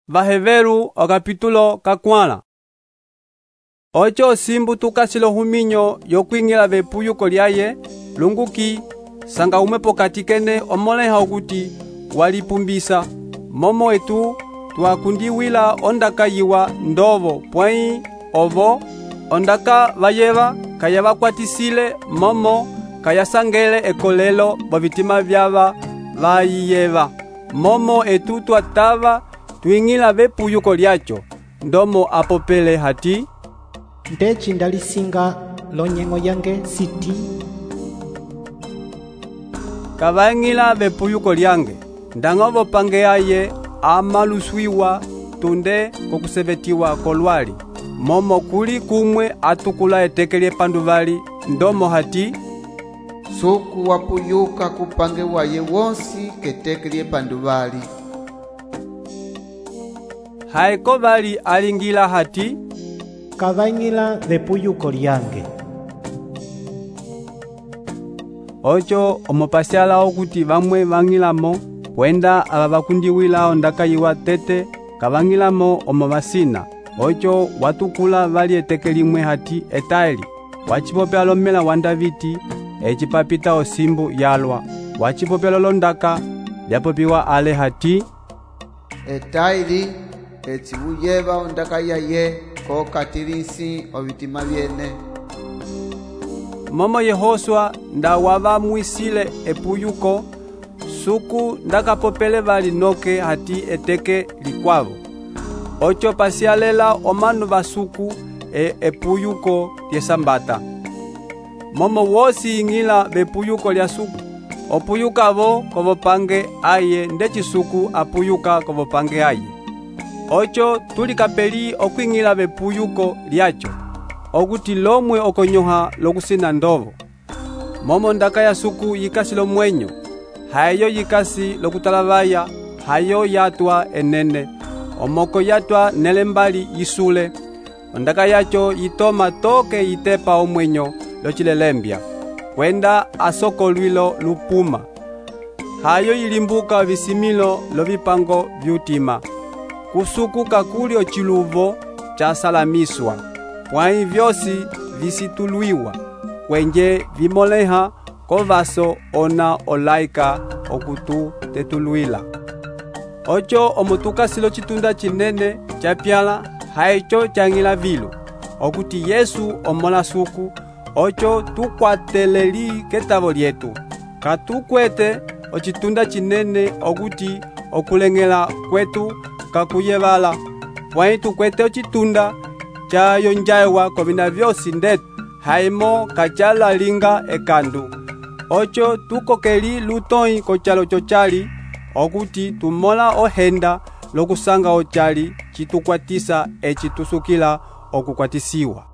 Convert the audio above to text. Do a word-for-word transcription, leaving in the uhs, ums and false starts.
Vaheveru o kapitulo kakwala. Ocho simbu tukasilo huminyo yokwingila vepuyuko lyaye lunguki sanga umepo katikene omoleha okuti walipumbisa momo etu twakundiwila ondaka yiwa ndovo pwai ovo ondaka vayeva kaya vakwatisile momo kaya sangele ekolelo bovitima vyava vayiyeva momo etu twatava twingila vepuyuko lyacho ndomo apopele hati ndechi ndalisinga lonyengo yange siti kavangila vepuyuko lyange ndangovo pange aye amaluswiwa tunde kokusevetiwa kolwali momo kuli kumwe atukula etekele panduvali ndomo hati suku wapuyuka kupange waye wonsi ketekele panduvali haiko vali alingila hati kavangila vepuyuko lyange ocho omopasiala okuti vamwe vangilamo wenda aba bakundiwila ondaka yiwa tete kavangilamo omo vasina ocho watukula vali etekelimwe hati etaili wachipopela lomela wa Daviti echipapita osimbu yalwa wachipopela londaka lyapopiwa ale hati etaili echibuyeva ondaka yaye ko katilisi ovitima vyene momo Yehoswa nda wavamwisile epuyuko suku ndakapopele vali noke hati eteke likwavo ocho pasialela omanu vasuku e epuyuko lyesambata momo wosi ingila bepuyuko lya suku opuyukavo kovopange aye ndechisuku apuyuka kovopange aye ocho tulikapeli okwingila bepuyuko lyacho okuti lomwe okonyoha lokusina ndovo momo ndaka ya suku yikasi lomwenyo hayo yikasi lokutalavaya hayo yatwa enene omoko yatwa nelembali yisule ondaka yacho yitoma toke yitepa omwenyo lochilelembya kwenda asoko lwilo lupuma hayo yilimbuka visimilo lovipango vyutima kusuku kakuli ochiluvo chasalamiswa pwai vyosi visitulwiwa kwenje vimoleha kovaso ona olaika okutu tetulwila ocho omutukasilo chitunda chinene chapyala haicho changila vilu okuti Yesu omola suku ocho tukwateleli ketavo lyetu katukwete ochitunda chinene okuti okulengela kwetu kakuyevala pwai tukwete ochitunda chayonjaiwa kovina vyosi ndetu haimo kachala linga ekandu ocho tukokeli lutoi kochalo chochali okuti tumola ohenda lokusanga ochali chitukwatisa echitusukila okukwatisiwa